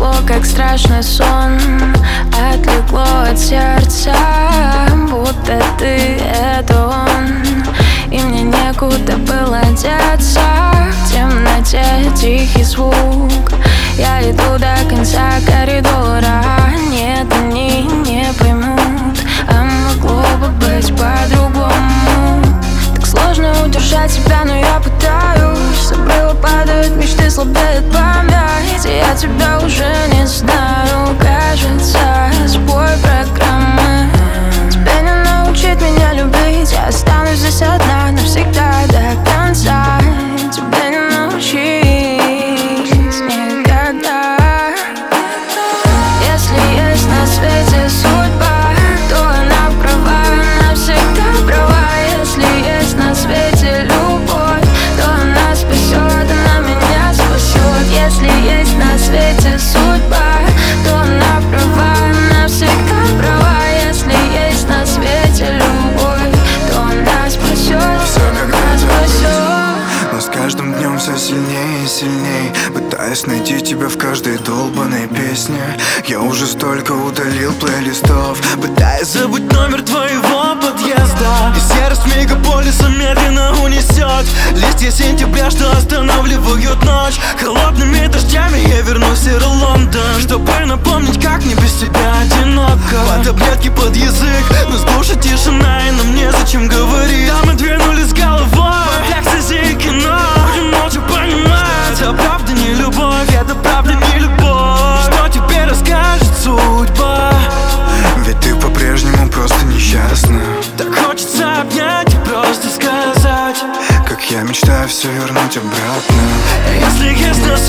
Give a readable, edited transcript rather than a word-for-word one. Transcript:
Ушло, как страшный сон, отлегло от сердца, будто ты — это он, и мне некуда было деться. В темноте тихий звук, я иду до конца коридора. Нет, они не поймут, а могло бы быть по-другому. Так сложно удержать себя, но я пытаюсь. С обрыва падают мечты, слабеет память. Я тебя уже не знаю, кажется, сбой программы. Тебе не научить меня любить, я останусь здесь одна навсегда до конца. Тебе не научить никогда. Если есть на свете судьба, то она права, навсегда права. Если есть на свете любовь, то она спасет, она меня спасет. Если есть на свете судьба, то она права, навсегда права. Если есть на свете любовь, то она спасет, она спасет. Но с каждым днем все сильнее и сильнее, пытаясь найти тебя в каждой долбанной песне. Я уже столько удалил плейлистов, пытаясь забыть номер твоего подъезда. И серость мегаполиса медленно унесет листья сентября, что останавливают ночь. Холодными дождями я вернусь в серый Лондон, чтобы напомнить, как мне без тебя одиноко. По таблетке под язык, но с глуши тишина, и нам незачем говорить. Да, мы двинулись с головой в экстази и кино. Будем молча понимать, это правда не любовь, это правда не любовь. Что тебе расскажет судьба? Ведь ты по-прежнему просто несчастна. Так хочется обнять и просто сказать, как я мечтаю все вернуть обратно. Если есть на